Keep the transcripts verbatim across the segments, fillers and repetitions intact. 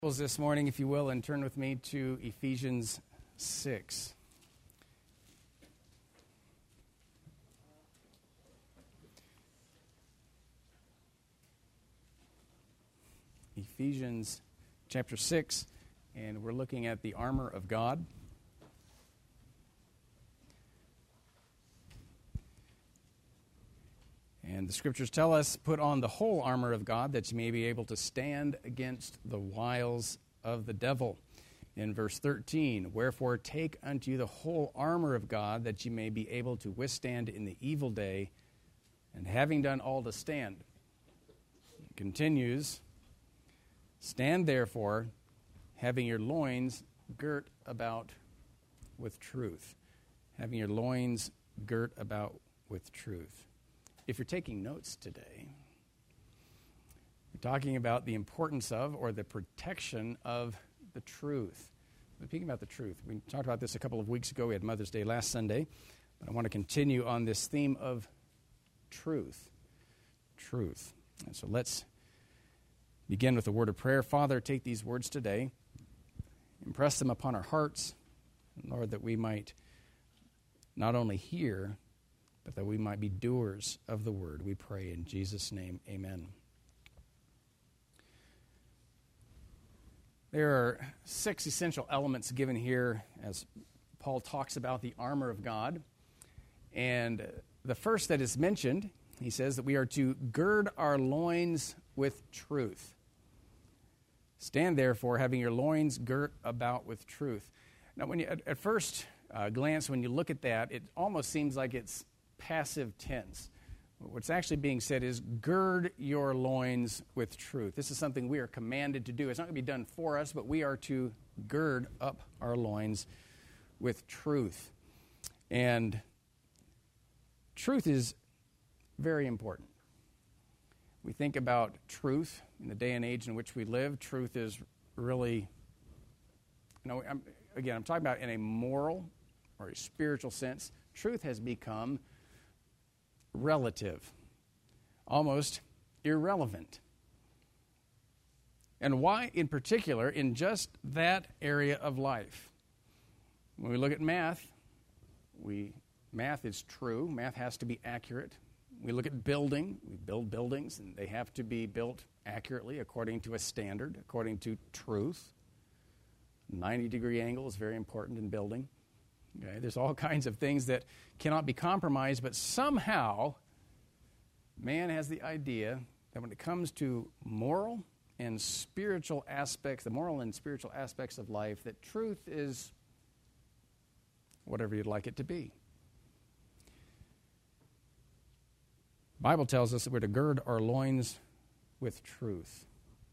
This morning, if you will, and turn with me to Ephesians six. Ephesians chapter six, and we're looking at the armor of God. And the scriptures tell us, put on the whole armor of God that you may be able to stand against the wiles of the devil. In verse thirteen, wherefore take unto you the whole armor of God that you may be able to withstand in the evil day, and having done all to stand. It continues, stand therefore, having your loins girt about with truth. Having your loins girt about with truth. If you're taking notes today, we're talking about the importance of or the protection of the truth. We're speaking about the truth. We talked about this a couple of weeks ago. We had Mother's Day last Sunday. But I want to continue on this theme of truth. Truth. And so let's begin with a word of prayer. Father, take these words today. Impress them upon our hearts. Lord, that we might not only hear, but that we might be doers of the word. We pray in Jesus' name, amen. There are six essential elements given here as Paul talks about the armor of God. And the first that is mentioned, he says that we are to gird our loins with truth. Stand therefore, having your loins girt about with truth. Now, when you at, at first uh, glance, when you look at that, it almost seems like it's passive tense. What's actually being said is gird your loins with truth. This is something we are commanded to do. It's not going to be done for us, but we are to gird up our loins with truth. And truth is very important. We think about truth in the day and age in which we live. Truth is really, you know, I'm, again, I'm talking about in a moral or a spiritual sense. Truth has become relative, almost irrelevant. And why, in particular, in just that area of life? When we look at math, we math is true. Math has to be accurate. We look at building. We build buildings, and they have to be built accurately according to a standard, according to truth. ninety-degree angle is very important in building. Okay, there's all kinds of things that cannot be compromised, but somehow man has the idea that when it comes to moral and spiritual aspects, the moral and spiritual aspects of life, that truth is whatever you'd like it to be. The Bible tells us that we're to gird our loins with truth.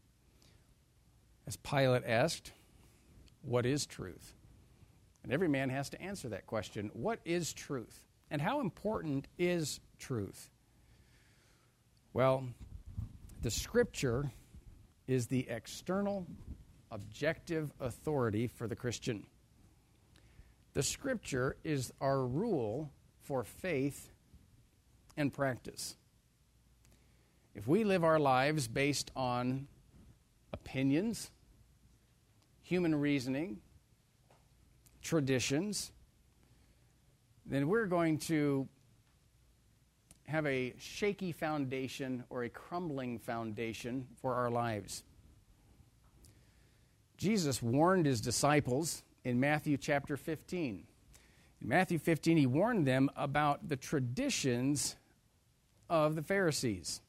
As Pilate asked, what is truth? And every man has to answer that question. What is truth? And how important is truth? Well, the Scripture is the external, objective authority for the Christian. The Scripture is our rule for faith and practice. If we live our lives based on opinions, human reasoning, traditions, then we're going to have a shaky foundation or a crumbling foundation for our lives. Jesus warned his disciples in Matthew chapter fifteen. In Matthew fifteen, he warned them about the traditions of the Pharisees.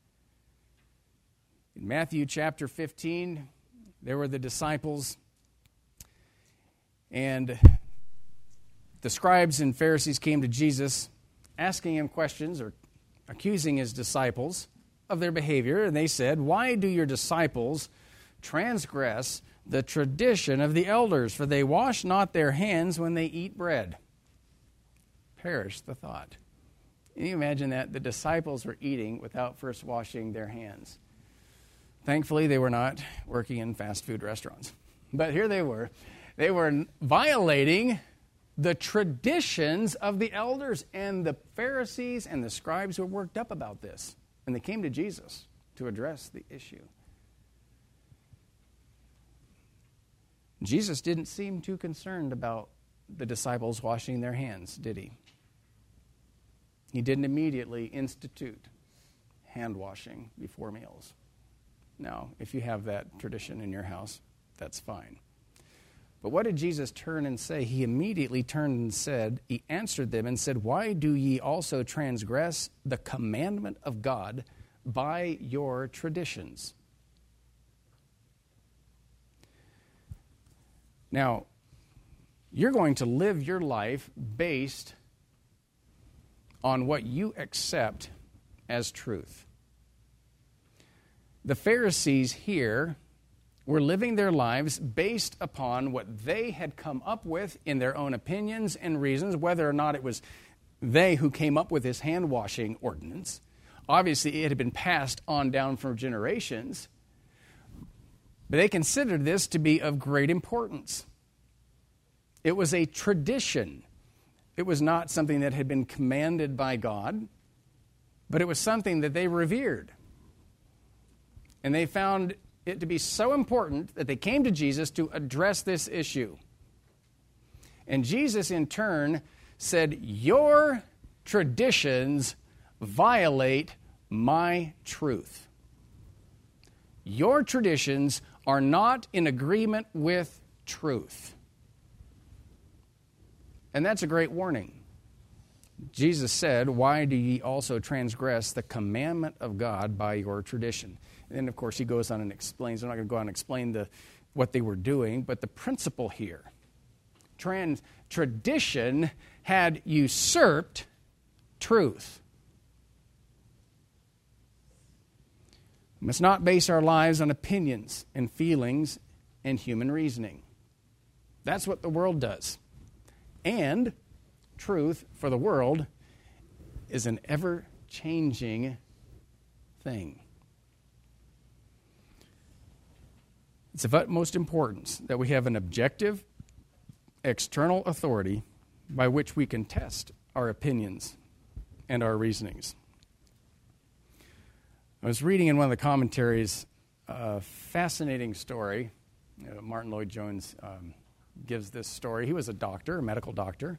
In Matthew chapter fifteen, there were the disciples, and the scribes and Pharisees came to Jesus asking him questions or accusing his disciples of their behavior. And they said, why do your disciples transgress the tradition of the elders? For they wash not their hands when they eat bread. Perish the thought. Can you imagine that? The disciples were eating without first washing their hands. Thankfully, they were not working in fast food restaurants. But here they were. They were violating the traditions of the elders, and the Pharisees and the scribes were worked up about this. And they came to Jesus to address the issue. Jesus didn't seem too concerned about the disciples washing their hands, did he? He didn't immediately institute hand washing before meals. Now, if you have that tradition in your house, that's fine. But what did Jesus turn and say? He immediately turned and said, he answered them and said, "Why do ye also transgress the commandment of God by your traditions?" Now, you're going to live your life based on what you accept as truth. The Pharisees here were living their lives based upon what they had come up with in their own opinions and reasons, whether or not it was they who came up with this hand-washing ordinance. Obviously, it had been passed on down from generations, but they considered this to be of great importance. It was a tradition. It was not something that had been commanded by God, but it was something that they revered. And they found it to be so important that they came to Jesus to address this issue. And Jesus, in turn, said, "Your traditions violate my truth. Your traditions are not in agreement with truth." And that's a great warning. Jesus said, "Why do ye also transgress the commandment of God by your tradition?" And then, of course, he goes on and explains. I'm not going to go on and explain the, what they were doing, but the principle here. Trans, tradition had usurped truth. We must not base our lives on opinions and feelings and human reasoning. That's what the world does. And truth for the world is an ever-changing thing. It's of utmost importance that we have an objective, external authority by which we can test our opinions and our reasonings. I was reading in one of the commentaries a fascinating story. You know, Martin Lloyd-Jones um, gives this story. He was a doctor, a medical doctor.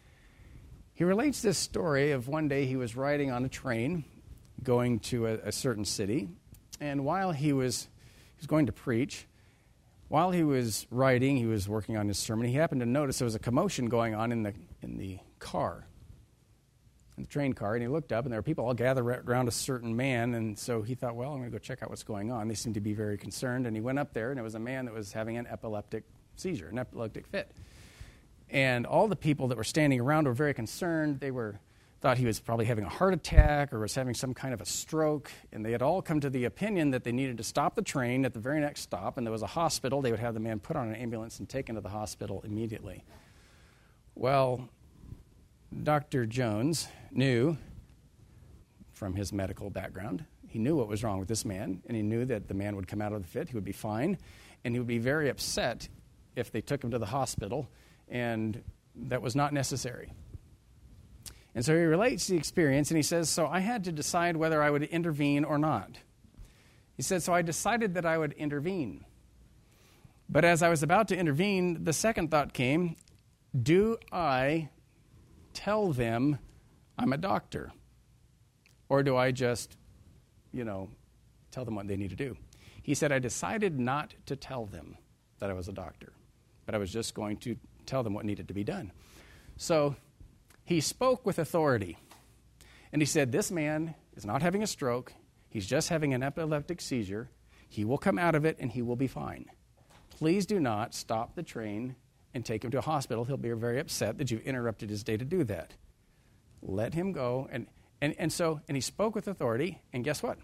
He relates this story of one day he was riding on a train going to a, a certain city, and while he was, he was going to preach, while he was writing, he was working on his sermon, he happened to notice there was a commotion going on in the in the car, in the train car, and he looked up, and there were people all gathered around a certain man, and so he thought, well, I'm going to go check out what's going on. They seemed to be very concerned, and he went up there, and it was a man that was having an epileptic seizure, an epileptic fit. And all the people that were standing around were very concerned. They were thought he was probably having a heart attack or was having some kind of a stroke, and they had all come to the opinion that they needed to stop the train at the very next stop, and there was a hospital. They would have the man put on an ambulance and taken to the hospital immediately. Well, Doctor Jones knew from his medical background, he knew what was wrong with this man, and he knew that the man would come out of the fit, he would be fine, and he would be very upset if they took him to the hospital, and that was not necessary. And so he relates the experience, and he says, so I had to decide whether I would intervene or not. He said, so I decided that I would intervene. But as I was about to intervene, the second thought came, do I tell them I'm a doctor? Or do I just, you know, tell them what they need to do? He said, I decided not to tell them that I was a doctor, but I was just going to tell them what needed to be done. So he spoke with authority, and he said, this man is not having a stroke. He's just having an epileptic seizure. He will come out of it, and he will be fine. Please do not stop the train and take him to a hospital. He'll be very upset that you've interrupted his day to do that. Let him go. And, and, and so, and he spoke with authority, and guess what?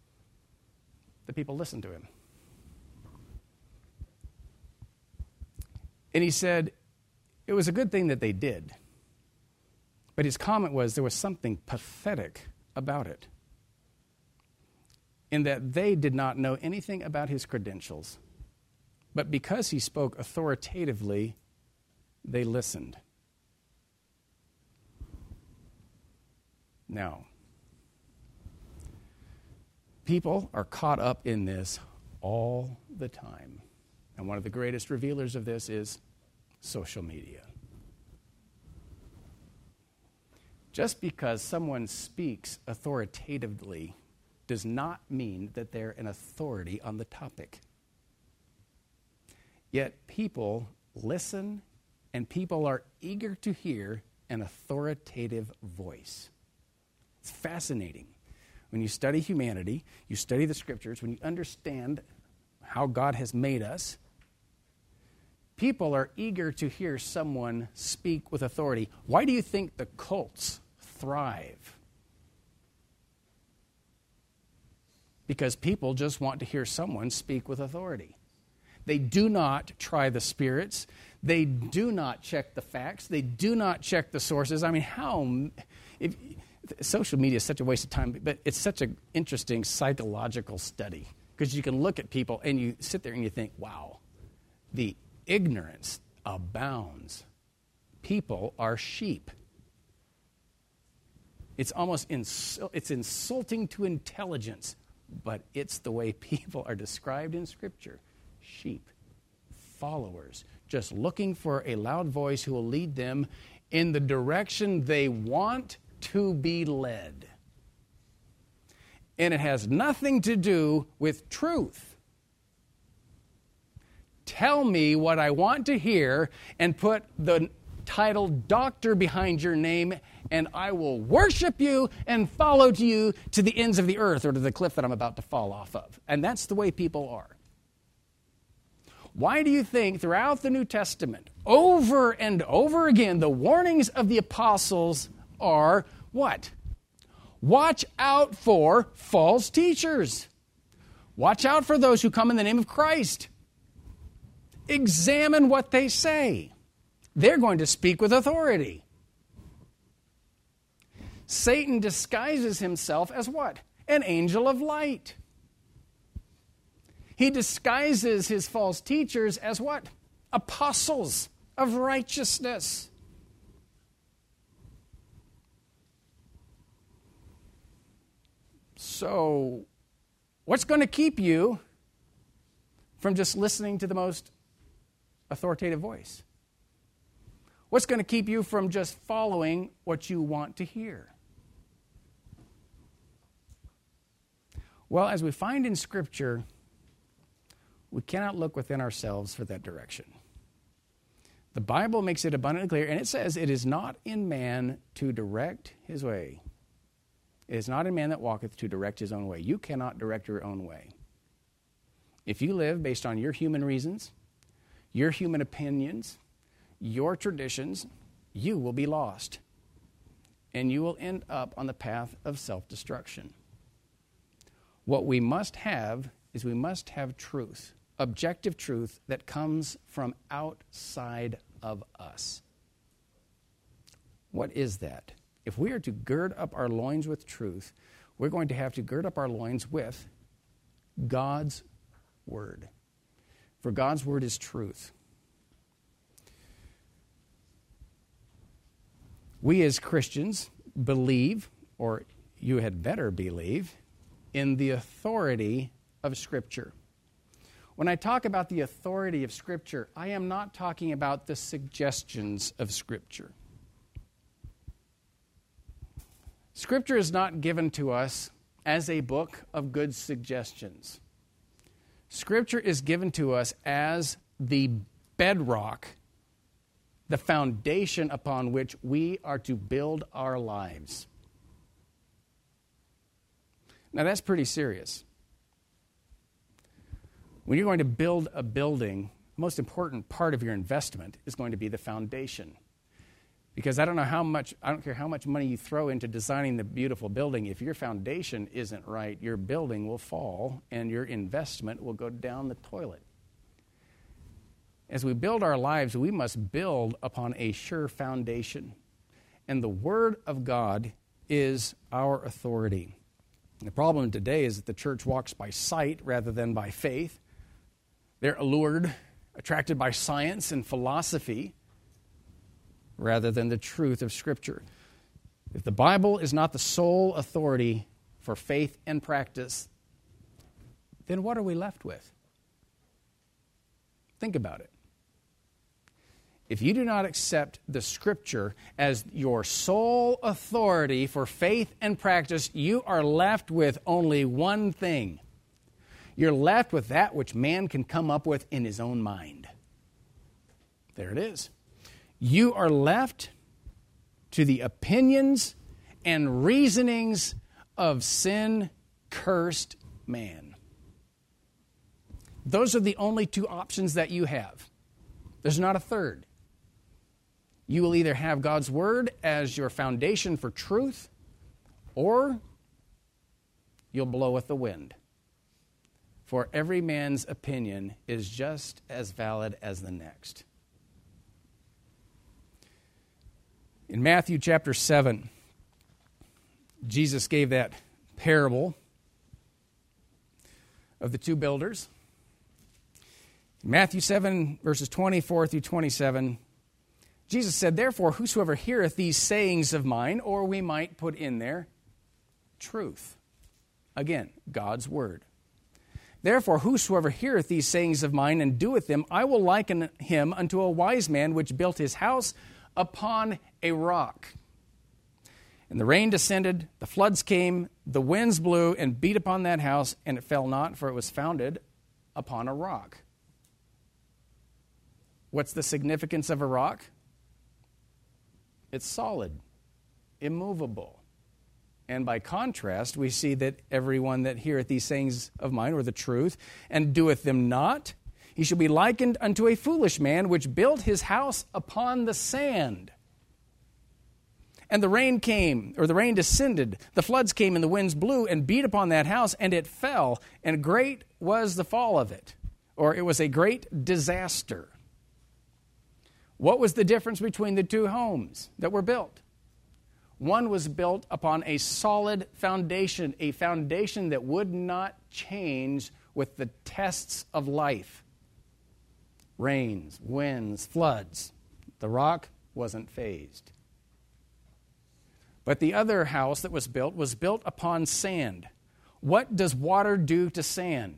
The people listened to him. And he said, it was a good thing that they did. But his comment was there was something pathetic about it, in that they did not know anything about his credentials. But because he spoke authoritatively, they listened. Now, people are caught up in this all the time. And one of the greatest revealers of this is social media. Just because someone speaks authoritatively does not mean that they're an authority on the topic. Yet people listen, and people are eager to hear an authoritative voice. It's fascinating. When you study humanity, you study the scriptures, when you understand how God has made us, people are eager to hear someone speak with authority. Why do you think the cults thrive? Because people just want to hear someone speak with authority. They do not try the spirits. They do not check the facts. They do not check the sources. I mean, how... If, social media is such a waste of time, but it's such an interesting psychological study because you can look at people and you sit there and you think, wow, the ignorance abounds. People are sheep. It's almost insul- it's insulting to intelligence, but it's the way people are described in Scripture. Sheep, followers, just looking for a loud voice who will lead them in the direction they want to be led. And it has nothing to do with truth. Tell me what I want to hear and put the title doctor behind your name, and I will worship you and follow to you to the ends of the earth or to the cliff that I'm about to fall off of. And that's the way people are. Why do you think throughout the New Testament, over and over again, the warnings of the apostles are what? Watch out for false teachers. Watch out for those who come in the name of Christ. Examine what they say. They're going to speak with authority. Satan disguises himself as what? An angel of light. He disguises his false teachers as what? Apostles of righteousness. So, what's going to keep you from just listening to the most authoritative voice? What's going to keep you from just following what you want to hear? Well, as we find in Scripture, we cannot look within ourselves for that direction. The Bible makes it abundantly clear, and it says, it is not in man to direct his way. It is not in man that walketh to direct his own way. You cannot direct your own way. If you live based on your human reasons, your human opinions, your traditions, you will be lost. And you will end up on the path of self-destruction. What we must have is we must have truth, objective truth that comes from outside of us. What is that? If we are to gird up our loins with truth, we're going to have to gird up our loins with God's Word. For God's Word is truth. We as Christians believe, or you had better believe, in the authority of Scripture. When I talk about the authority of Scripture, I am not talking about the suggestions of Scripture. Scripture is not given to us as a book of good suggestions. Scripture is given to us as the bedrock, the foundation upon which we are to build our lives. Now that's pretty serious. When you're going to build a building, the most important part of your investment is going to be the foundation. Because I don't know how much, I don't care how much money you throw into designing the beautiful building. If your foundation isn't right, your building will fall and your investment will go down the toilet. As we build our lives, we must build upon a sure foundation. And the Word of God is our authority. The problem today is that the church walks by sight rather than by faith. They're allured, attracted by science and philosophy rather than the truth of Scripture. If the Bible is not the sole authority for faith and practice, then what are we left with? Think about it. If you do not accept the Scripture as your sole authority for faith and practice, you are left with only one thing. You're left with that which man can come up with in his own mind. There it is. You are left to the opinions and reasonings of sin-cursed man. Those are the only two options that you have. There's not a third. You will either have God's Word as your foundation for truth, or you'll blow with the wind. For every man's opinion is just as valid as the next. In Matthew chapter seven, Jesus gave that parable of the two builders. Matthew seven, verses twenty-four through twenty-seven, Jesus said, "Therefore, whosoever heareth these sayings of mine," or we might put in there, truth. Again, God's Word. "Therefore, whosoever heareth these sayings of mine and doeth them, I will liken him unto a wise man which built his house upon a rock. And the rain descended, the floods came, the winds blew and beat upon that house, and it fell not, for it was founded upon a rock." What's the significance of a rock? It's solid, immovable. And by contrast, we see that everyone that heareth these sayings of mine, or the truth, and doeth them not, he shall be likened unto a foolish man which built his house upon the sand. And the rain came, or the rain descended, the floods came, and the winds blew and beat upon that house, and it fell, and great was the fall of it. Or it was a great disaster. What was the difference between the two homes that were built? One was built upon a solid foundation, a foundation that would not change with the tests of life. Rains, winds, floods. The rock wasn't fazed. But the other house that was built was built upon sand. What does water do to sand?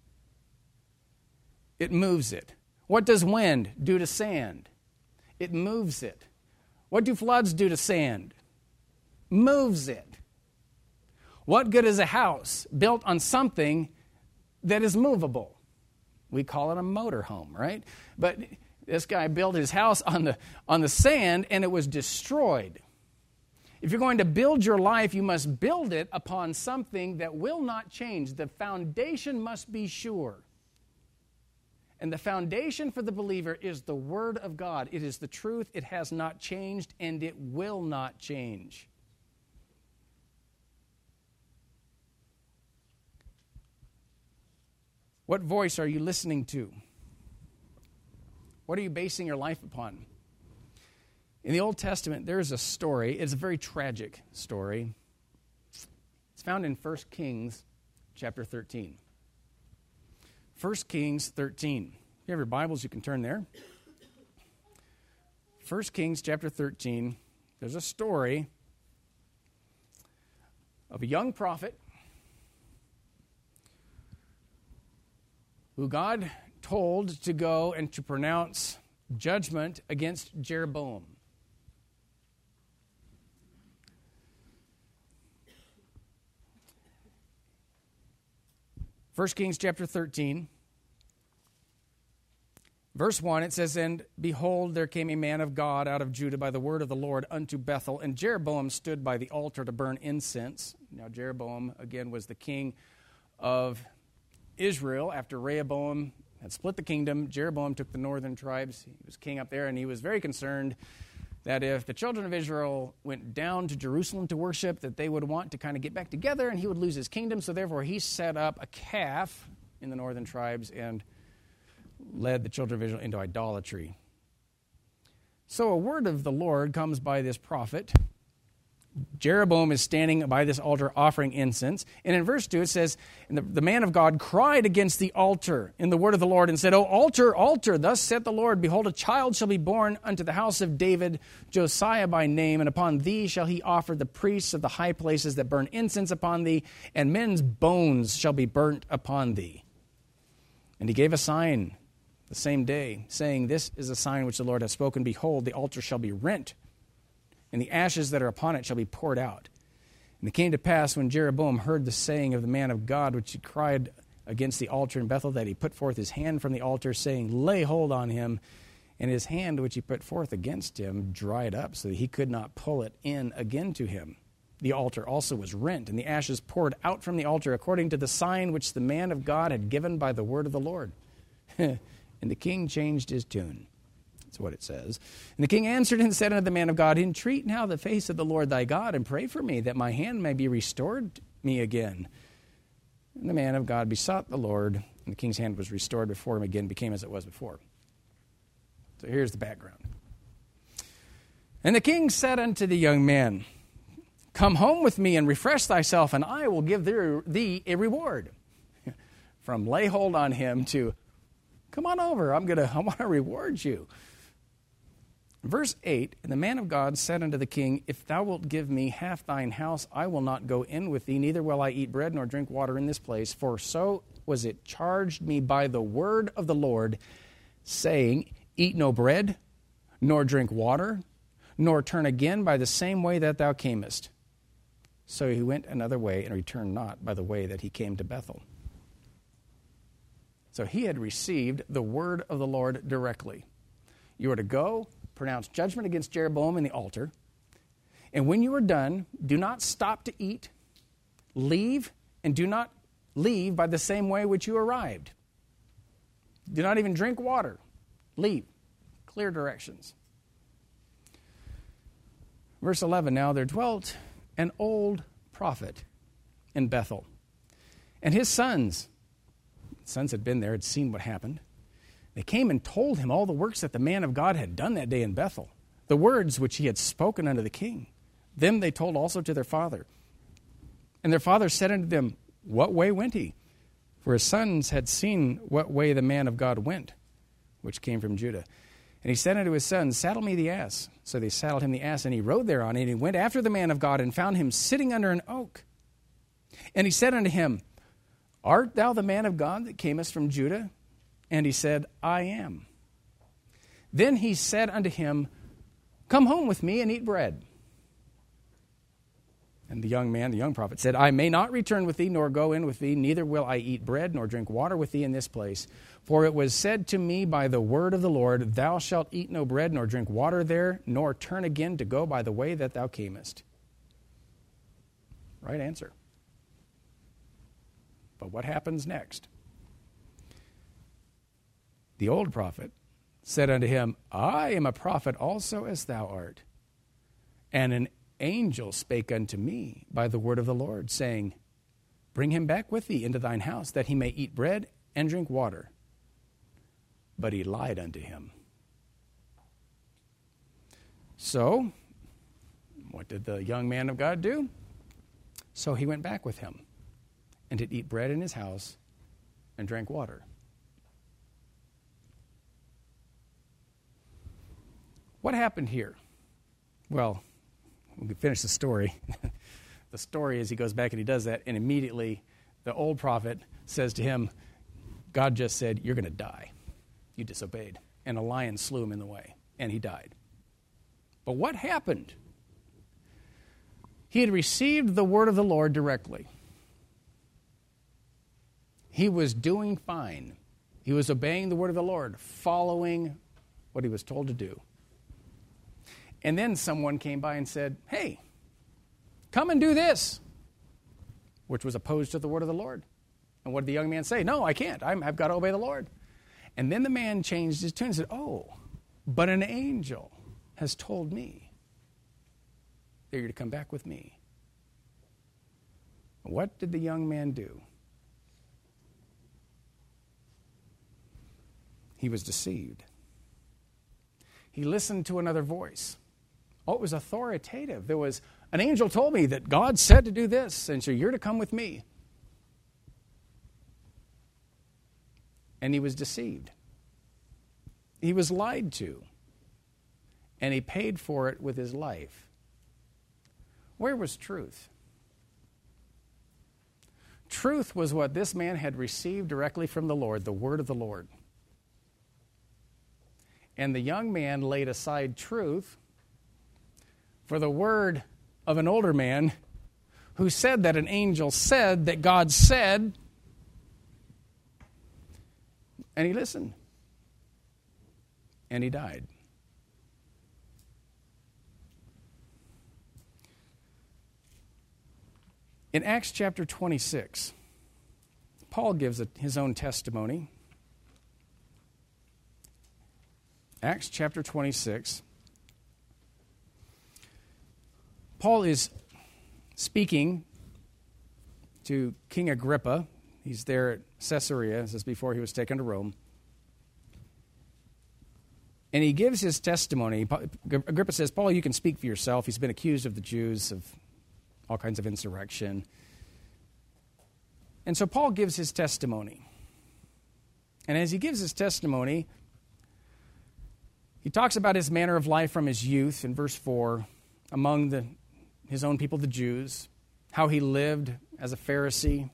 It moves it. What does wind do to sand? It moves it. What do floods do to sand? Moves it. What good is a house built on something that is movable? We call it a motorhome, right? But this guy built his house on the, on the sand, and it was destroyed. If you're going to build your life, you must build it upon something that will not change. The foundation must be sure. And the foundation for the believer is the Word of God. It is the truth. It has not changed, and it will not change. What voice are you listening to? What are you basing your life upon? In the Old Testament, there is a story. It's a very tragic story. It's found in First Kings chapter thirteen. First Kings thirteen. If you have your Bibles, you can turn there. First Kings chapter thirteen. There's a story of a young prophet who God told to go and to pronounce judgment against Jeroboam. First Kings chapter thirteen, verse one, it says, "And behold, there came a man of God out of Judah by the word of the Lord unto Bethel, and Jeroboam stood by the altar to burn incense." Now Jeroboam, again, was the king of Israel. After Rehoboam had split the kingdom, Jeroboam took the northern tribes. He was king up there, and he was very concerned that if the children of Israel went down to Jerusalem to worship, that they would want to kind of get back together, and he would lose his kingdom. So therefore, he set up a calf in the northern tribes and led the children of Israel into idolatry. So a word of the Lord comes by this prophet. Jeroboam is standing by this altar offering incense. And in verse two it says, "And the, the man of God cried against the altar in the word of the Lord and said, O altar, altar, thus saith the Lord, behold, a child shall be born unto the house of David, Josiah by name, and upon thee shall he offer the priests of the high places that burn incense upon thee, and men's bones shall be burnt upon thee." And he gave a sign the same day, saying, "This is a sign which the Lord has spoken. Behold, the altar shall be rent, and the ashes that are upon it shall be poured out." And it came to pass, when Jeroboam heard the saying of the man of God, which he cried against the altar in Bethel, that he put forth his hand from the altar, saying, "Lay hold on him." And his hand which he put forth against him dried up, so that he could not pull it in again to him. The altar also was rent, and the ashes poured out from the altar, according to the sign which the man of God had given by the word of the Lord. And the king changed his tune. That's what it says. And the king answered and said unto the man of God, "Entreat now the face of the Lord thy God, and pray for me, that my hand may be restored me again." And the man of God besought the Lord, and the king's hand was restored before him again, became as it was before. So here's the background. And the king said unto the young man, "Come home with me and refresh thyself, and I will give thee a reward." From lay hold on him to, come on over, I'm gonna, I want to reward you. Verse eight, and the man of God said unto the king, "If thou wilt give me half thine house, I will not go in with thee, neither will I eat bread nor drink water in this place. For so was it charged me by the word of the Lord, saying, Eat no bread, nor drink water, nor turn again by the same way that thou camest." So he went another way and returned not by the way that he came to Bethel. So he had received the word of the Lord directly. You are to go, pronounce judgment against Jeroboam in the altar, and when you are done, do not stop to eat, leave, and do not leave by the same way which you arrived. Do not even drink water. Leave. Clear directions. Verse eleven, now there dwelt an old prophet in Bethel, and his sons, sons had been there, had seen what happened. They came and told him all the works that the man of God had done that day in Bethel, the words which he had spoken unto the king. Them they told also to their father. And their father said unto them, "What way went he?" For his sons had seen what way the man of God went, which came from Judah. And he said unto his sons, "Saddle me the ass." So they saddled him the ass, and he rode thereon, and he went after the man of God, and found him sitting under an oak. And he said unto him, "Art thou the man of God that camest from Judah?" And he said, "I am." Then he said unto him, "Come home with me and eat bread." And the young man, the young prophet, said, "I may not return with thee, nor go in with thee, neither will I eat bread, nor drink water with thee in this place. For it was said to me by the word of the Lord, Thou shalt eat no bread, nor drink water there, nor turn again to go by the way that thou camest." Right answer. But what happens next? The old prophet said unto him, "I am a prophet also as thou art. And an angel spake unto me by the word of the Lord, saying, Bring him back with thee into thine house, that he may eat bread and drink water. But he lied unto him." So, what did the young man of God do? So he went back with him, and did eat bread in his house, and drank water. What happened here? Well, we can finish the story. The story is he goes back and he does that, and immediately the old prophet says to him, God just said, "You're going to die. You disobeyed." And a lion slew him in the way, and he died. But what happened? He had received the word of the Lord directly. He was doing fine. He was obeying the word of the Lord, following what he was told to do. And then someone came by and said, "Hey, come and do this," which was opposed to the word of the Lord. And what did the young man say? "No, I can't. I'm, I've got to obey the Lord." And then the man changed his tune and said, "Oh, but an angel has told me that you're to come back with me." What did the young man do? He was deceived. He listened to another voice. Oh, it was authoritative. There was, an angel told me that God said to do this, and so you're to come with me. And he was deceived. He was lied to. And he paid for it with his life. Where was truth? Truth was what this man had received directly from the Lord, the word of the Lord. And the young man laid aside truth for the word of an older man who said that an angel said that God said, and he listened. And he died. In Acts chapter twenty-six, Paul gives a, his own testimony. Acts chapter twenty-six. Paul is speaking to King Agrippa. He's there at Caesarea. This is before he was taken to Rome. And he gives his testimony. Agrippa says, Paul, you can speak for yourself. He's been accused of the Jews of all kinds of insurrection. And so Paul gives his testimony. And as he gives his testimony, he talks about his manner of life from his youth in verse four, among the, his own people, the Jews, how he lived as a Pharisee.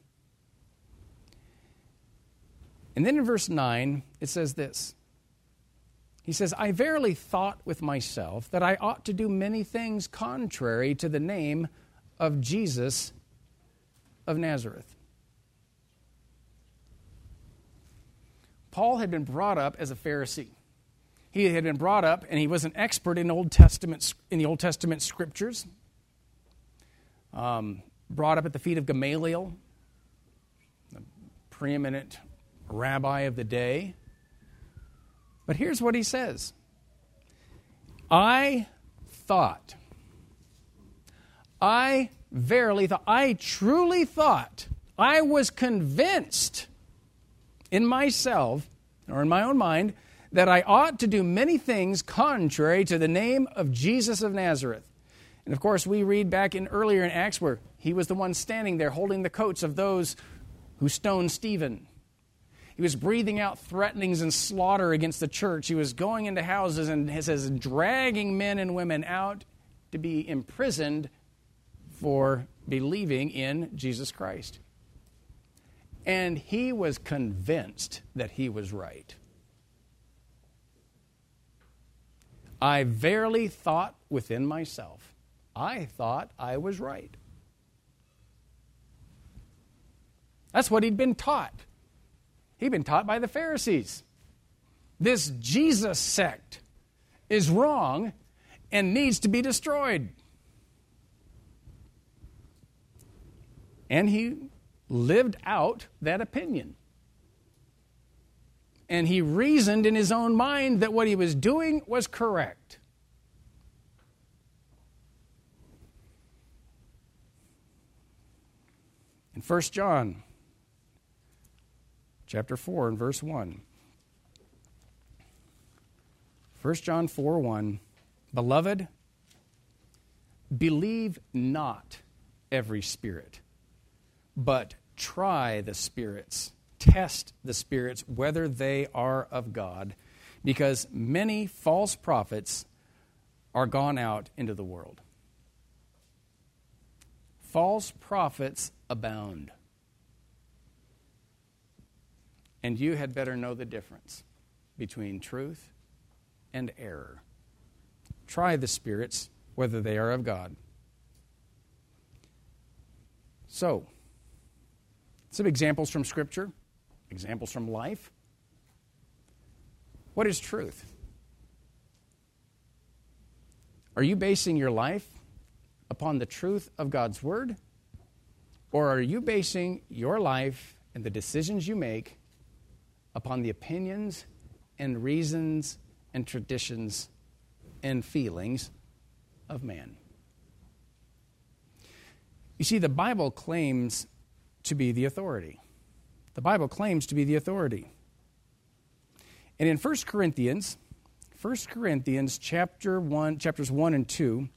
And then in verse nine, it says this. He says, I verily thought with myself that I ought to do many things contrary to the name of Jesus of Nazareth. Paul had been brought up as a Pharisee. He had been brought up, and he was an expert in Old Testament in the Old Testament scriptures. Um, brought up at the feet of Gamaliel, the preeminent rabbi of the day. But here's what he says. I thought, I verily thought, I truly thought, I was convinced in myself, or in my own mind, that I ought to do many things contrary to the name of Jesus of Nazareth. And of course, we read back in earlier in Acts where he was the one standing there holding the coats of those who stoned Stephen. He was breathing out threatenings and slaughter against the church. He was going into houses and it says dragging men and women out to be imprisoned for believing in Jesus Christ. And he was convinced that he was right. I verily thought within myself, I thought I was right. That's what he'd been taught. He'd been taught by the Pharisees. This Jesus sect is wrong and needs to be destroyed. And he lived out that opinion. And he reasoned in his own mind that what he was doing was correct. In First John chapter four and verse one. First John four one. Beloved, believe not every spirit, but try the spirits. Test the spirits whether they are of God, because many false prophets are gone out into the world. False prophets abound. And you had better know the difference between truth and error. Try the spirits whether they are of God. So, some examples from Scripture, examples from life. What is truth? Are you basing your life upon the truth of God's Word? Or are you basing your life and the decisions you make upon the opinions and reasons and traditions and feelings of man? You see, the Bible claims to be the authority. The Bible claims to be the authority. And in First Corinthians, First Corinthians chapter one, chapters one and two,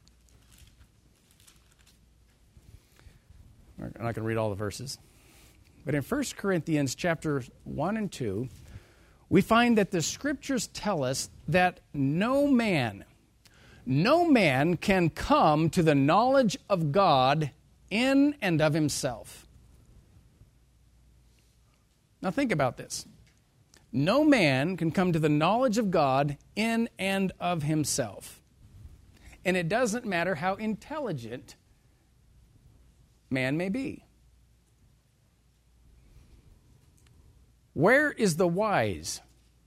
I'm not going to read all the verses, but in First Corinthians chapters one and two, we find that the Scriptures tell us that no man, no man can come to the knowledge of God in and of himself. Now think about this. No man can come to the knowledge of God in and of himself. And it doesn't matter how intelligent man may be. Where is the wise?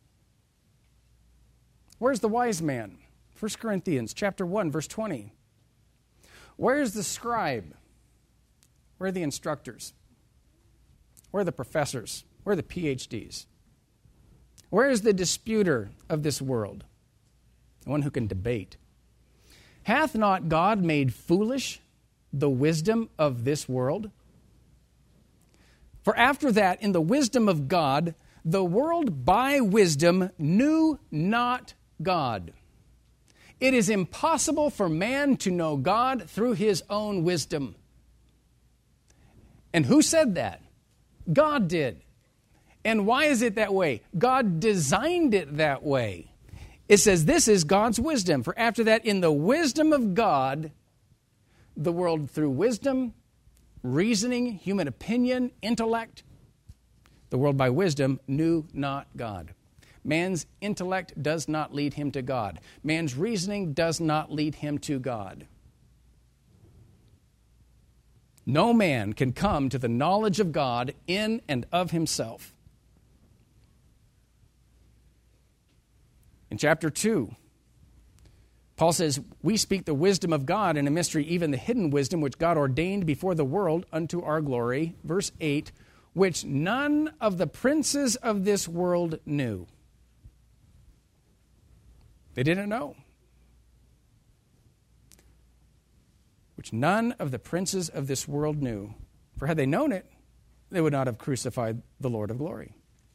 Where's the wise man? First Corinthians chapter one, verse twenty. Where is the scribe? Where are the instructors? Where are the professors? Where are the P H Ds? Where is the disputer of this world? The one who can debate. Hath not God made foolish the wisdom of this world? For after that, in the wisdom of God, the world by wisdom knew not God. It is impossible for man to know God through his own wisdom. And who said that? God did. And why is it that way? God designed it that way. It says this is God's wisdom. For after that, in the wisdom of God, the world through wisdom, reasoning, human opinion, intellect, the world by wisdom knew not God. Man's intellect does not lead him to God. Man's reasoning does not lead him to God. No man can come to the knowledge of God in and of himself. In chapter two, Paul says, we speak the wisdom of God in a mystery, even the hidden wisdom which God ordained before the world unto our glory. Verse eight, which none of the princes of this world knew. They didn't know. Which none of the princes of this world knew. For had they known it, they would not have crucified the Lord of glory.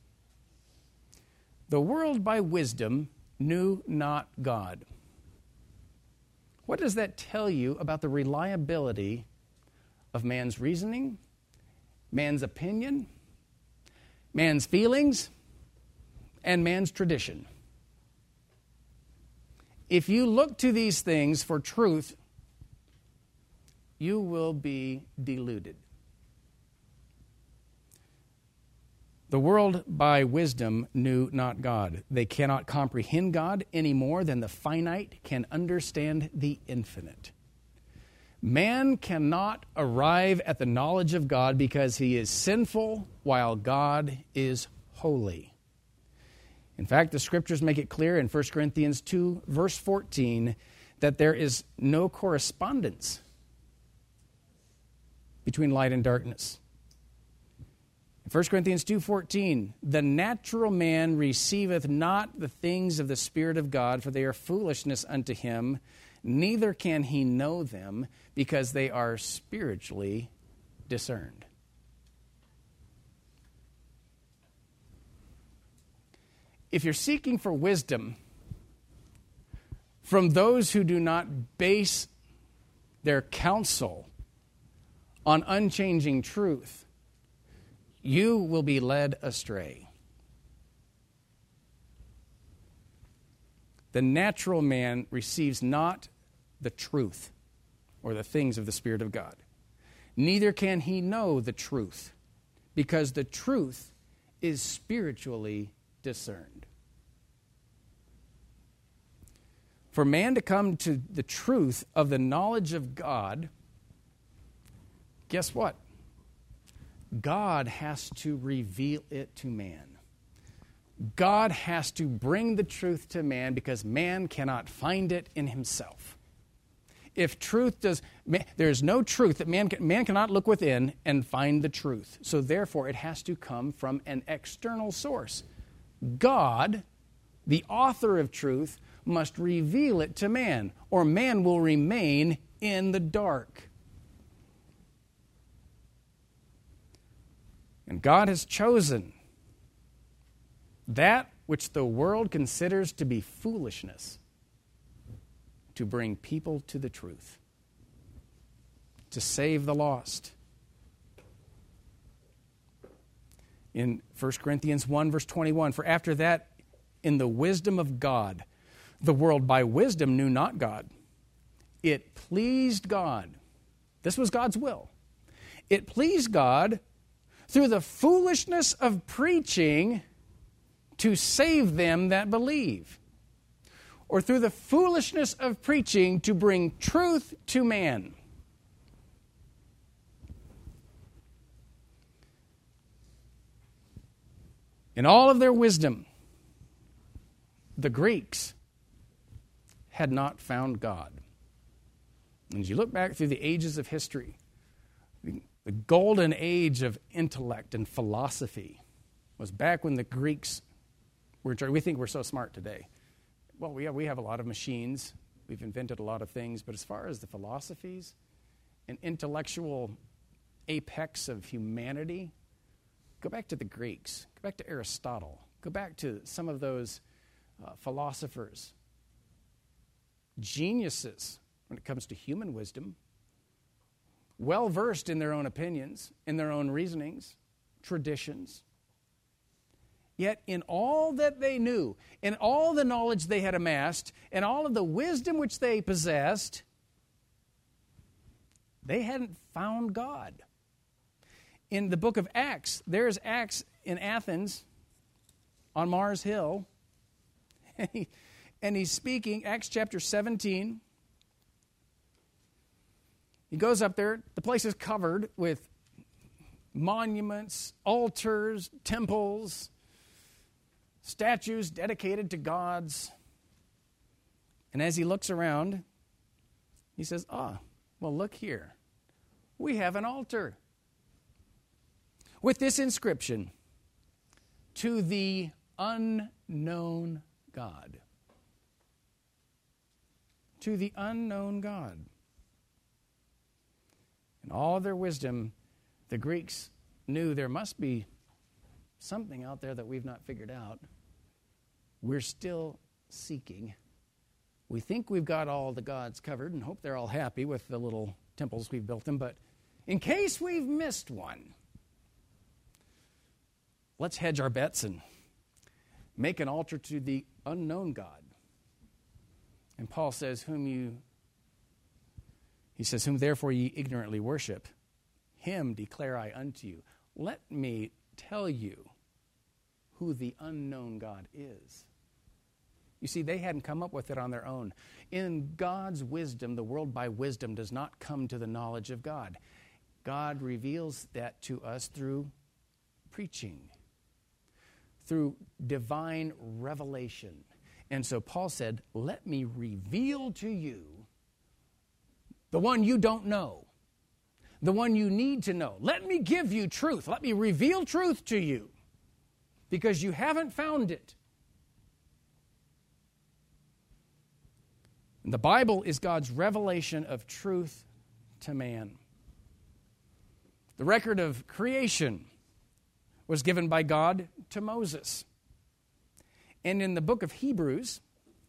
The world by wisdom knew not God. What does that tell you about the reliability of man's reasoning, man's opinion, man's feelings, and man's tradition? If you look to these things for truth, you will be deluded. The world by wisdom knew not God. They cannot comprehend God any more than the finite can understand the infinite. Man cannot arrive at the knowledge of God because he is sinful while God is holy. In fact, the scriptures make it clear in First Corinthians two, verse fourteen, that there is no correspondence between light and darkness. In First Corinthians two fourteen, the natural man receiveth not the things of the Spirit of God, for they are foolishness unto him, neither can he know them, because they are spiritually discerned. If you're seeking for wisdom from those who do not base their counsel on unchanging truth, you will be led astray. The natural man receives not the truth or the things of the Spirit of God. Neither can he know the truth, because the truth is spiritually discerned. For man to come to the truth of the knowledge of God, guess what? God has to reveal it to man. God has to bring the truth to man because man cannot find it in himself. If truth does, there is no truth that man can, man cannot look within and find the truth. So therefore, it has to come from an external source. God, the author of truth, must reveal it to man, or man will remain in the dark. And God has chosen that which the world considers to be foolishness to bring people to the truth, to save the lost. In First Corinthians one, verse twenty-one, for after that, in the wisdom of God, the world by wisdom knew not God. It pleased God. This was God's will. It pleased God through the foolishness of preaching to save them that believe, or through the foolishness of preaching to bring truth to man. In all of their wisdom, the Greeks had not found God. And as you look back through the ages of history, the golden age of intellect and philosophy was back when the Greeks were in charge. We think we're so smart today. Well, we have, we have a lot of machines. We've invented a lot of things. But as far as the philosophies and intellectual apex of humanity, go back to the Greeks. Go back to Aristotle. Go back to some of those uh, philosophers. Geniuses when it comes to human wisdom. Well-versed in their own opinions, in their own reasonings, traditions. Yet in all that they knew, in all the knowledge they had amassed, and all of the wisdom which they possessed, they hadn't found God. In the book of Acts, there's Acts in Athens on Mars Hill, and, he, and he's speaking, Acts chapter seventeen. He goes up there, the place is covered with monuments, altars, temples, statues dedicated to gods. And as he looks around, he says, ah, well, look here. We have an altar with this inscription, to the unknown God. To the unknown God. In all their wisdom, the Greeks knew there must be something out there that we've not figured out. We're still seeking. We think we've got all the gods covered and hope they're all happy with the little temples we've built them, but in case we've missed one, let's hedge our bets and make an altar to the unknown God. And Paul says, whom you, he says, whom therefore ye ignorantly worship, him declare I unto you. Let me tell you who the unknown God is. You see, they hadn't come up with it on their own. In God's wisdom, the world by wisdom does not come to the knowledge of God. God reveals that to us through preaching, through divine revelation. And so Paul said, let me reveal to you the one you don't know, the one you need to know. Let me give you truth. Let me reveal truth to you because you haven't found it. And the Bible is God's revelation of truth to man. The record of creation was given by God to Moses. And in the book of Hebrews,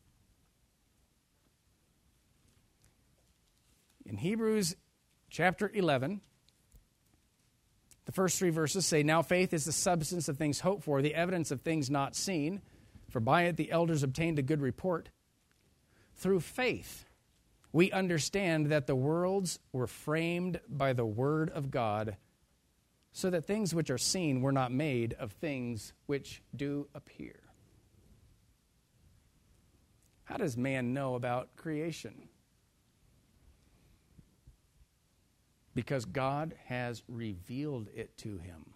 in Hebrews chapter eleven, the first three verses say, now faith is the substance of things hoped for, the evidence of things not seen, for by it the elders obtained a good report. Through faith, we understand that the worlds were framed by the word of God, so that things which are seen were not made of things which do appear. How does man know about creation? Because God has revealed it to him.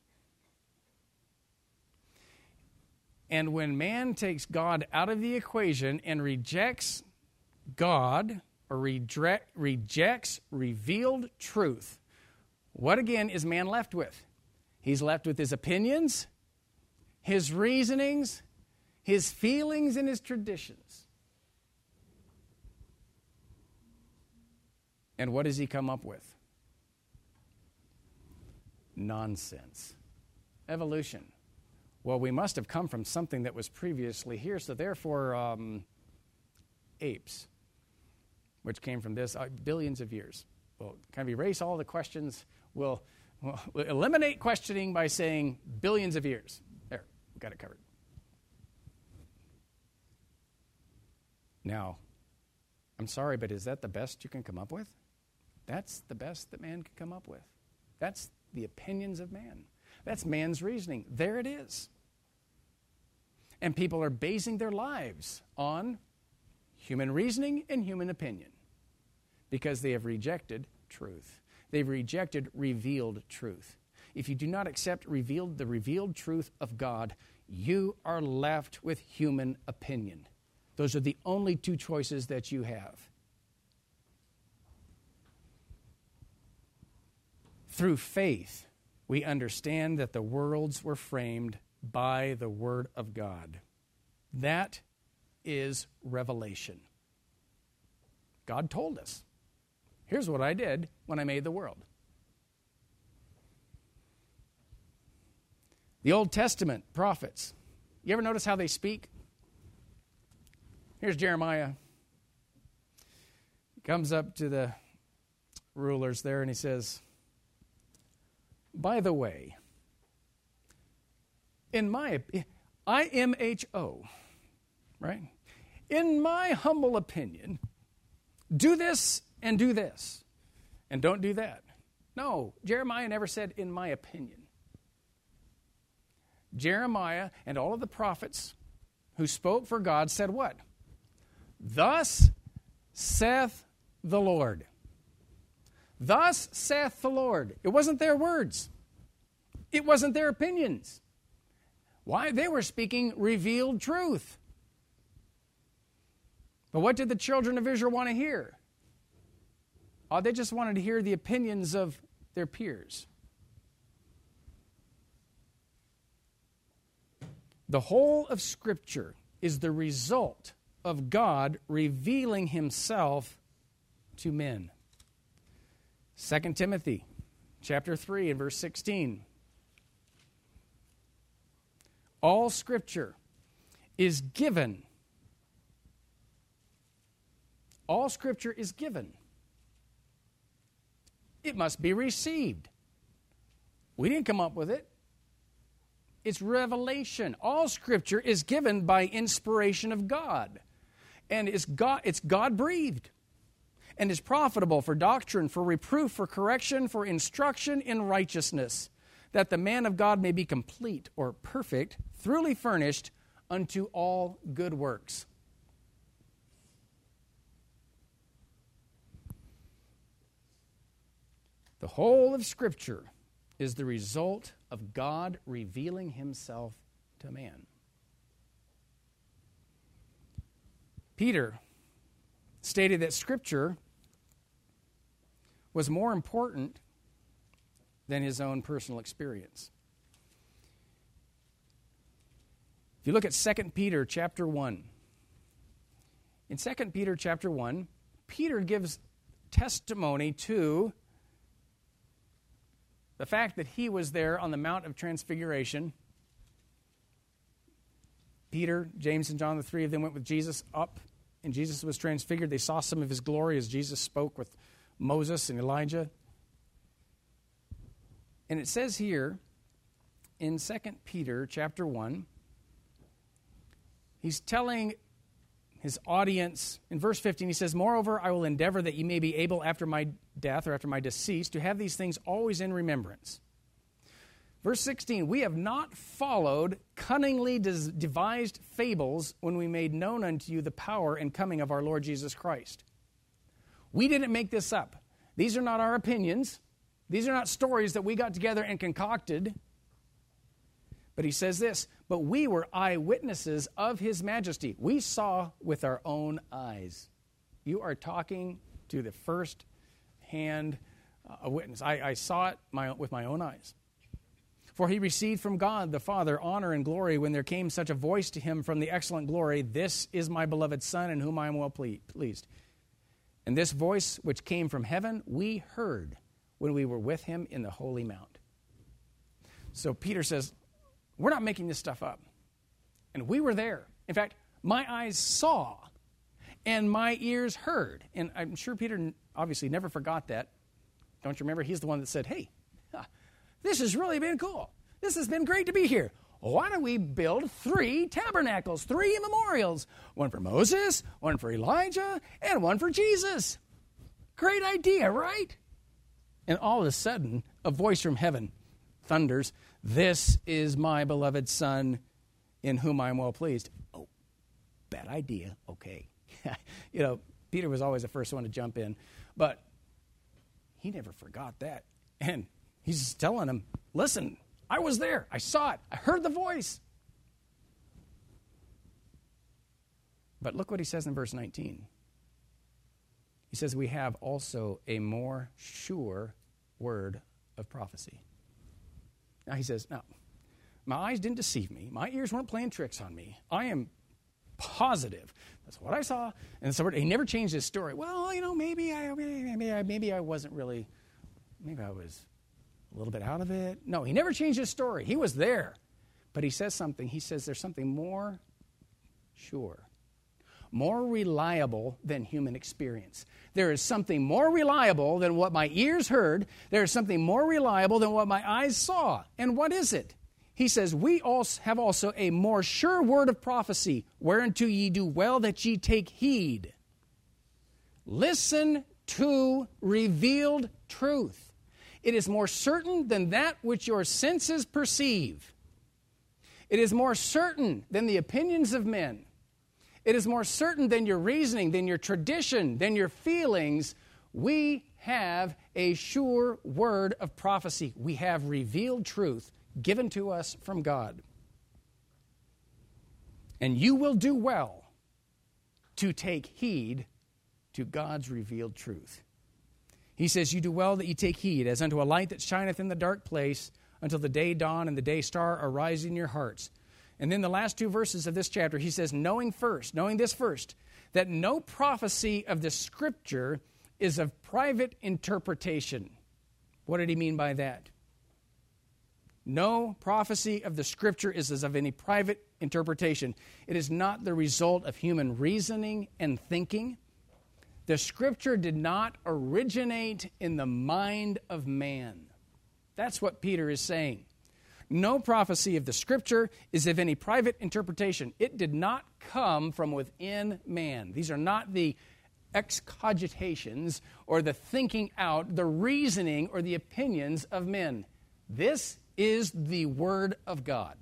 And when man takes God out of the equation and rejects God, or redre- rejects revealed truth, what again is man left with? He's left with his opinions, his reasonings, his feelings, and his traditions. And what does he come up with? Nonsense. Evolution. Well, we must have come from something that was previously here, so therefore, um, apes, which came from this uh, billions of years. Well, kind of erase all the questions. We'll, we'll, we'll eliminate questioning by saying billions of years. There, we got it covered. Now, I'm sorry, but is that the best you can come up with? That's the best that man can come up with. That's the opinions of man. That's man's reasoning. There it is. And people are basing their lives on human reasoning and human opinion because they have rejected truth. They've rejected revealed truth. If you do not accept revealed the revealed truth of God, you are left with human opinion. Those are the only two choices that you have. Through faith, we understand that the worlds were framed by the Word of God. That is revelation. God told us, here's what I did when I made the world. The Old Testament prophets, you ever notice how they speak? Here's Jeremiah. He comes up to the rulers there and he says, by the way, in my, I M H O, right? In my humble opinion, do this and do this, and don't do that. No, Jeremiah never said, in my opinion. Jeremiah and all of the prophets who spoke for God said what? Thus saith the Lord. Thus saith the Lord. It wasn't their words. It wasn't their opinions. Why? They were speaking revealed truth. But what did the children of Israel want to hear? Oh, they just wanted to hear the opinions of their peers. The whole of Scripture is the result of God revealing Himself to men. Second Timothy chapter three and verse sixteen. All Scripture is given. All Scripture is given. It must be received. We didn't come up with it. It's revelation. All Scripture is given by inspiration of God. And it's God, it's God-breathed. And is profitable for doctrine, for reproof, for correction, for instruction in righteousness, that the man of God may be complete or perfect, thoroughly furnished unto all good works. The whole of Scripture is the result of God revealing Himself to man. Peter stated that Scripture was more important than his own personal experience. If you look at Second Peter chapter one, in Second Peter chapter one, Peter gives testimony to the fact that he was there on the Mount of Transfiguration. Peter, James, and John, the three of them went with Jesus up, and Jesus was transfigured. They saw some of His glory as Jesus spoke with Moses and Elijah. And it says here in Second Peter chapter one, he's telling his audience, in verse fifteen, he says, moreover, I will endeavor that ye may be able after my death or after my decease to have these things always in remembrance. Verse sixteen, we have not followed cunningly devised fables when we made known unto you the power and coming of our Lord Jesus Christ. We didn't make this up. These are not our opinions. These are not stories that we got together and concocted. But he says this, but we were eyewitnesses of His majesty. We saw with our own eyes. You are talking to the first hand uh, witness. I, I saw it my, with my own eyes. For He received from God the Father honor and glory when there came such a voice to Him from the excellent glory, this is my beloved Son in whom I am well pleased. And this voice which came from heaven we heard when we were with Him in the holy mount. So Peter says, we're not making this stuff up. And we were there. In fact, my eyes saw and my ears heard. And I'm sure Peter obviously never forgot that. Don't you remember? He's the one that said, hey, this has really been cool. This has been great to be here. Why don't we build three tabernacles, three memorials? One for Moses, one for Elijah, and one for Jesus. Great idea, right? And all of a sudden, a voice from heaven thunders, this is my beloved Son in whom I am well pleased. Oh, bad idea. Okay. You know, Peter was always the first one to jump in, but he never forgot that. And he's telling him, listen, I was there. I saw it. I heard the voice. But look what he says in verse nineteen. He says, we have also a more sure word of prophecy. Now he says, no, my eyes didn't deceive me. My ears weren't playing tricks on me. I am positive. That's what I saw. And so he never changed his story. Well, you know, maybe I, maybe I, maybe I wasn't really, maybe I was a little bit out of it. No, he never changed his story. He was there. But he says something. He says there's something more sure, more reliable than human experience. There is something more reliable than what my ears heard. There is something more reliable than what my eyes saw. And what is it? He says, we also have also a more sure word of prophecy, whereunto ye do well that ye take heed. Listen to revealed truth. It is more certain than that which your senses perceive. It is more certain than the opinions of men. It is more certain than your reasoning, than your tradition, than your feelings. We have a sure word of prophecy. We have revealed truth given to us from God. And you will do well to take heed to God's revealed truth. He says, you do well that you take heed, as unto a light that shineth in the dark place, until the day dawn and the day star arise in your hearts. And then the last two verses of this chapter, he says, knowing first, knowing this first, that no prophecy of the Scripture is of private interpretation. What did he mean by that? No prophecy of the Scripture is as of any private interpretation. It is not the result of human reasoning and thinking. The Scripture did not originate in the mind of man. That's what Peter is saying. No prophecy of the Scripture is of any private interpretation. It did not come from within man. These are not the excogitations or the thinking out, the reasoning or the opinions of men. This is the Word of God.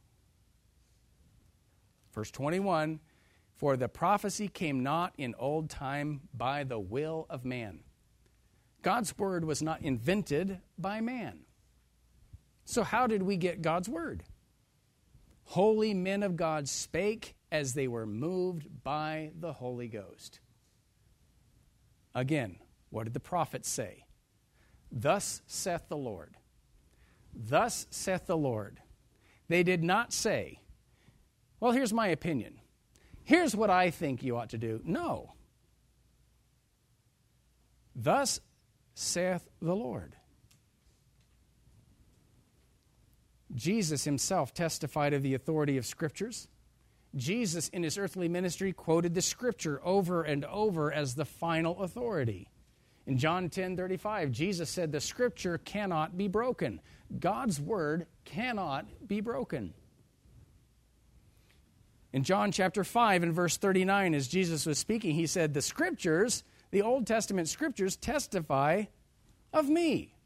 Verse twenty-one, for the prophecy came not in old time by the will of man. God's Word was not invented by man. So how did we get God's Word? Holy men of God spake as they were moved by the Holy Ghost. Again, what did the prophets say? Thus saith the Lord. Thus saith the Lord. They did not say, well, here's my opinion. Here's what I think you ought to do. No. Thus saith the Lord. Jesus himself testified of the authority of Scriptures. Jesus, in his earthly ministry, quoted the Scripture over and over as the final authority. In John ten thirty-five, Jesus said, the Scripture cannot be broken. God's Word cannot be broken. In John chapter five and verse thirty-nine, as Jesus was speaking, he said, the Scriptures, the Old Testament Scriptures, testify of me.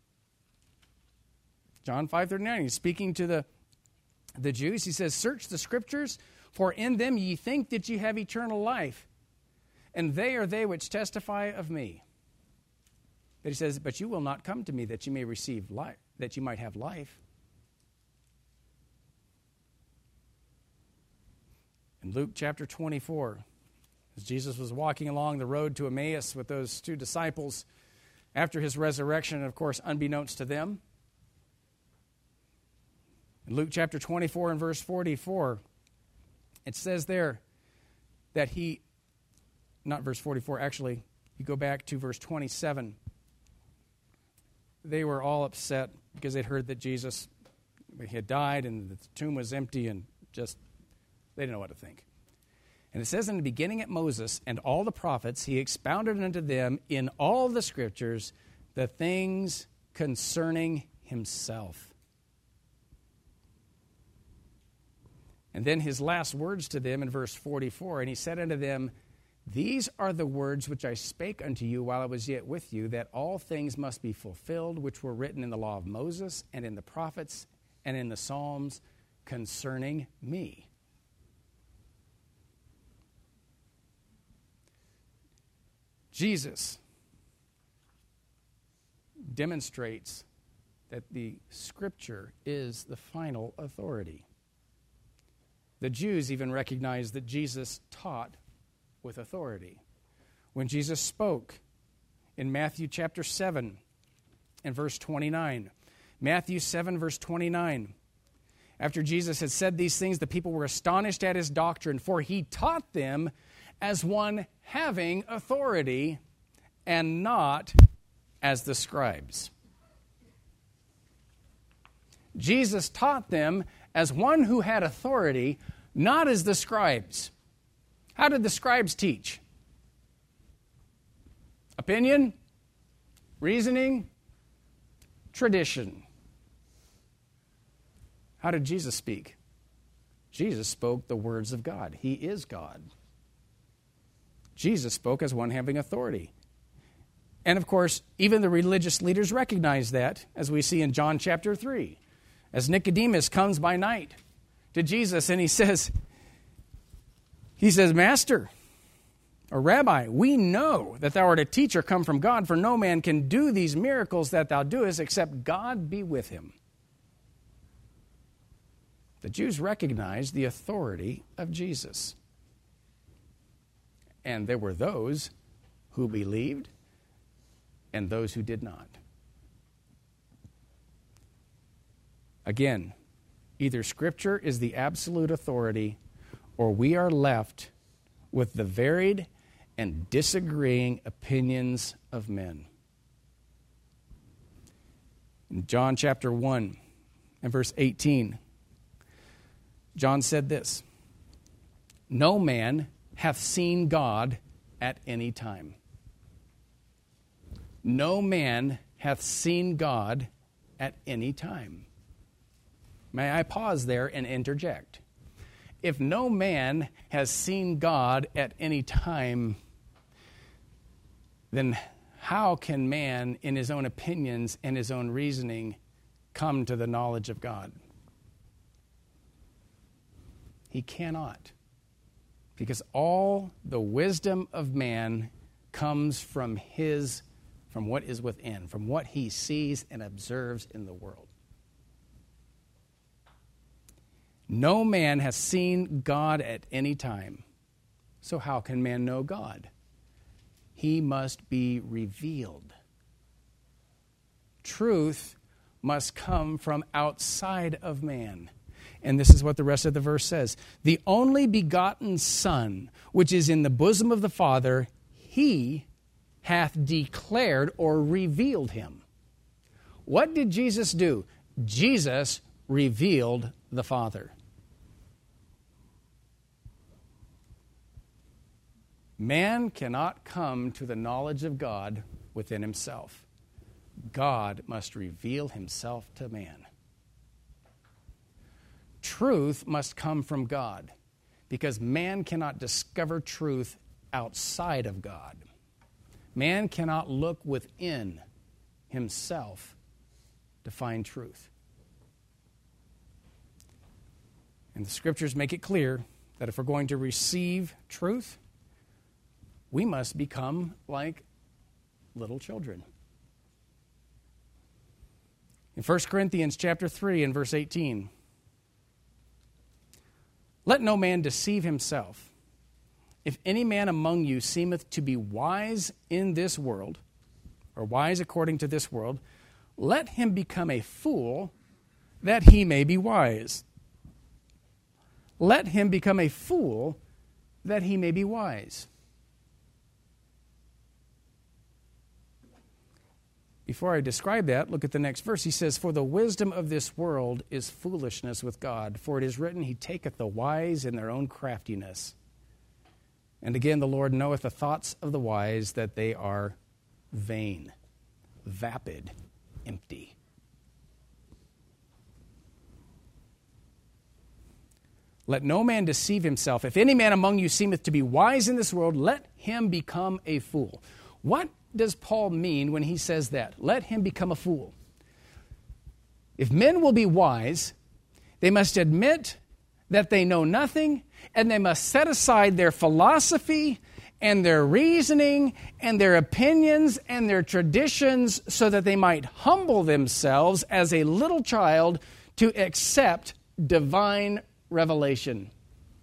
John five thirty-nine, he's speaking to the, the Jews. He says, search the Scriptures, for in them ye think that ye have eternal life, and they are they which testify of me. But he says, but you will not come to me that you may receive life, that you might have life. In Luke chapter twenty-four, as Jesus was walking along the road to Emmaus with those two disciples after his resurrection, of course, unbeknownst to them. In Luke chapter twenty-four and verse forty-four, it says there that he, not verse forty-four, actually, you go back to verse twenty-seven. They were all upset because they'd heard that Jesus had died and the tomb was empty and just, they didn't know what to think. And it says in the beginning at Moses and all the prophets, he expounded unto them in all the Scriptures the things concerning himself. And then his last words to them in verse forty-four, and he said unto them, these are the words which I spake unto you while I was yet with you, that all things must be fulfilled which were written in the law of Moses and in the prophets and in the Psalms concerning me. Jesus demonstrates that the Scripture is the final authority. The Jews even recognized that Jesus taught with authority. When Jesus spoke in Matthew chapter seven and verse twenty-nine, Matthew seven verse twenty-nine, after Jesus had said these things, the people were astonished at his doctrine, for he taught them as one having authority and not as the scribes. Jesus taught them as one who had authority, not as the scribes. How did the scribes teach? Opinion, reasoning, tradition. How did Jesus speak? Jesus spoke the words of God. He is God. Jesus spoke as one having authority. And of course, even the religious leaders recognized that, as we see in John chapter three. As Nicodemus comes by night to Jesus and he says, he says, Master, or Rabbi, we know that thou art a teacher come from God, for no man can do these miracles that thou doest except God be with him. The Jews recognized the authority of Jesus. And there were those who believed and those who did not. Again, either Scripture is the absolute authority, or we are left with the varied and disagreeing opinions of men. In John chapter one and verse eighteen, John said this, no man hath seen God at any time. No man hath seen God at any time. May I pause there and interject? If no man has seen God at any time, then how can man, in his own opinions and his own reasoning, come to the knowledge of God? He cannot. Because all the wisdom of man comes from his, from what is within, from what he sees and observes in the world. No man has seen God at any time. So how can man know God? He must be revealed. Truth must come from outside of man. And this is what the rest of the verse says. The only begotten Son, which is in the bosom of the Father, he hath declared or revealed him. What did Jesus do? Jesus revealed the Father. Man cannot come to the knowledge of God within himself. God must reveal himself to man. Truth must come from God, because man cannot discover truth outside of God. Man cannot look within himself to find truth. And the Scriptures make it clear that if we're going to receive truth, we must become like little children. In First Corinthians chapter three and verse eighteen, let no man deceive himself. If any man among you seemeth to be wise in this world, or wise according to this world, let him become a fool, that he may be wise. Let him become a fool, that he may be wise. Before I describe that, look at the next verse. He says, for the wisdom of this world is foolishness with God. For it is written, he taketh the wise in their own craftiness. And again, the Lord knoweth the thoughts of the wise, that they are vain, vapid, empty. Let no man deceive himself. If any man among you seemeth to be wise in this world, let him become a fool. What does Paul mean when he says that? Let him become a fool. If men will be wise, they must admit that they know nothing, and they must set aside their philosophy and their reasoning and their opinions and their traditions so that they might humble themselves as a little child to accept divine revelation.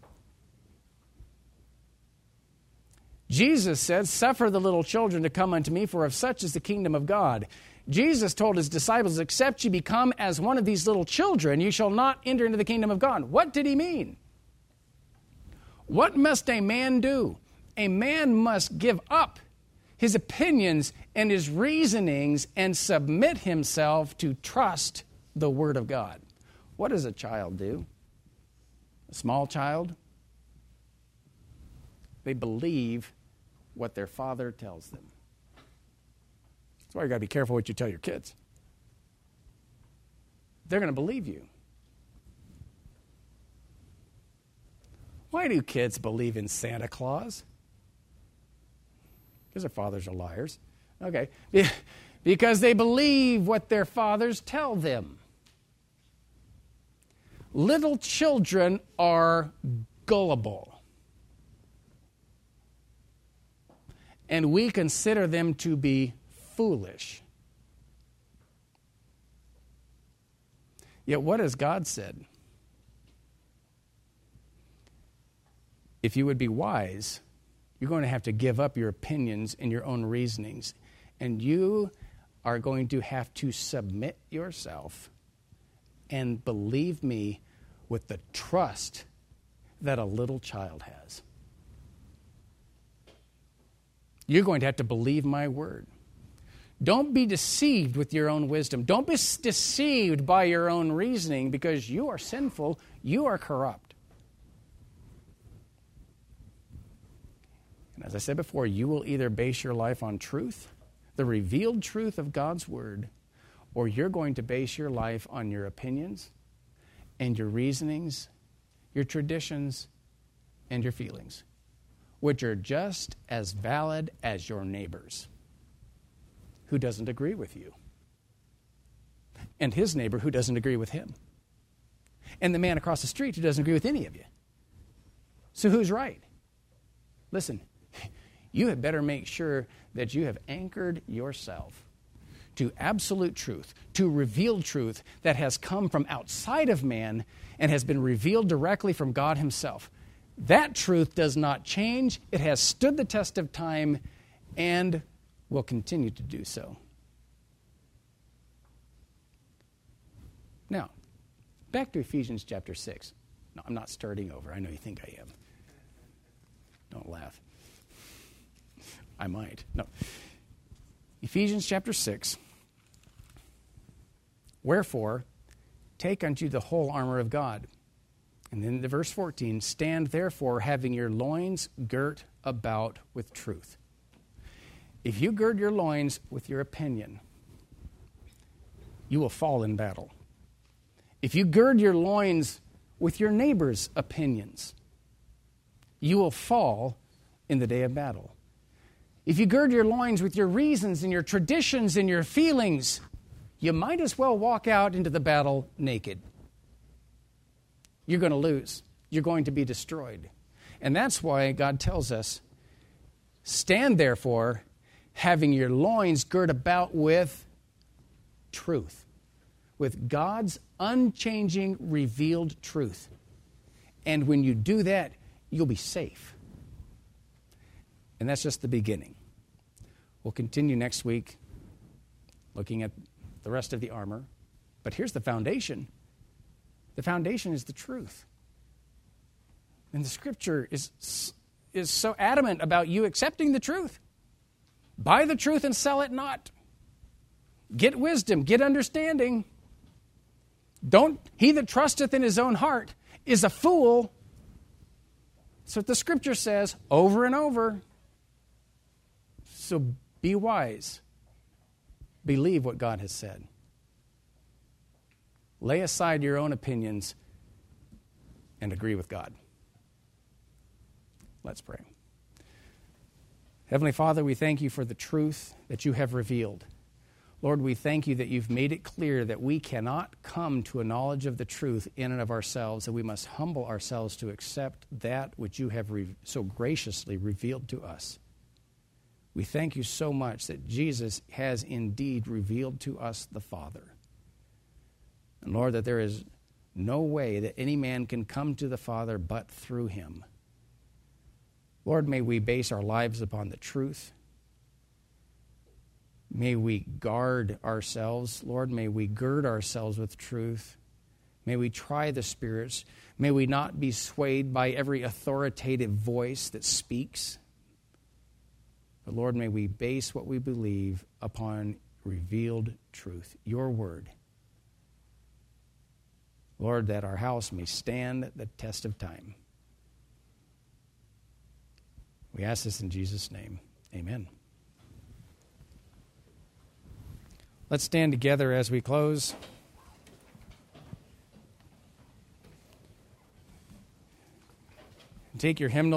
Jesus said, "Suffer the little children to come unto me, for of such is the kingdom of God." Jesus told his disciples, "Except you become as one of these little children, you shall not enter into the kingdom of God." What did he mean? What must a man do? A man must give up his opinions and his reasonings and submit himself to trust the Word of God. What does a child do? A small child? They believe what their father tells them. That's why you got to be careful what you tell your kids. They're going to believe you. Why do kids believe in Santa Claus? Because their fathers are liars. Okay. Because they believe what their fathers tell them. Little children are gullible. And we consider them to be foolish. Yet what has God said? If you would be wise, you're going to have to give up your opinions and your own reasonings. And you are going to have to submit yourself and believe me with the trust that a little child has. You're going to have to believe my word. Don't be deceived with your own wisdom. Don't be deceived by your own reasoning, because you are sinful, you are corrupt. And as I said before, you will either base your life on truth, the revealed truth of God's word, or you're going to base your life on your opinions and your reasonings, your traditions, and your feelings, which are just as valid as your neighbor's who doesn't agree with you, and his neighbor who doesn't agree with him, and the man across the street who doesn't agree with any of you. So who's right? Listen, you had better make sure that you have anchored yourself to absolute truth, to revealed truth that has come from outside of man and has been revealed directly from God himself. That truth does not change. It has stood the test of time and will continue to do so. Now, back to Ephesians chapter six. No, I'm not starting over. I know you think I am. Don't laugh. I might. No. Ephesians chapter six. Wherefore, take unto you the whole armor of God. And then the verse fourteen, stand therefore, having your loins girt about with truth. If you gird your loins with your opinion, you will fall in battle. If you gird your loins with your neighbor's opinions, you will fall in the day of battle. If you gird your loins with your reasons and your traditions and your feelings, you might as well walk out into the battle naked. You're going to lose. You're going to be destroyed. And that's why God tells us, stand therefore, having your loins girt about with truth, with God's unchanging, revealed truth. And when you do that, you'll be safe. And that's just the beginning. We'll continue next week looking at the rest of the armor. But here's the foundation. The foundation is the truth. And the Scripture is, is so adamant about you accepting the truth. Buy the truth and sell it not. Get wisdom, get understanding. Don't, he that trusteth in his own heart is a fool. That's what the Scripture says over and over. So be wise. Believe what God has said. Lay aside your own opinions and agree with God. Let's pray. Heavenly Father, we thank you for the truth that you have revealed. Lord, we thank you that you've made it clear that we cannot come to a knowledge of the truth in and of ourselves, that we must humble ourselves to accept that which you have re- so graciously revealed to us. We thank you so much that Jesus has indeed revealed to us the Father. And Lord, that there is no way that any man can come to the Father but through him. Lord, may we base our lives upon the truth. May we guard ourselves, Lord. May we gird ourselves with truth. May we try the spirits. May we not be swayed by every authoritative voice that speaks. But Lord, may we base what we believe upon revealed truth, your word. Lord, that our house may stand the test of time. We ask this in Jesus' name. Amen. Let's stand together as we close. Take your hymnal.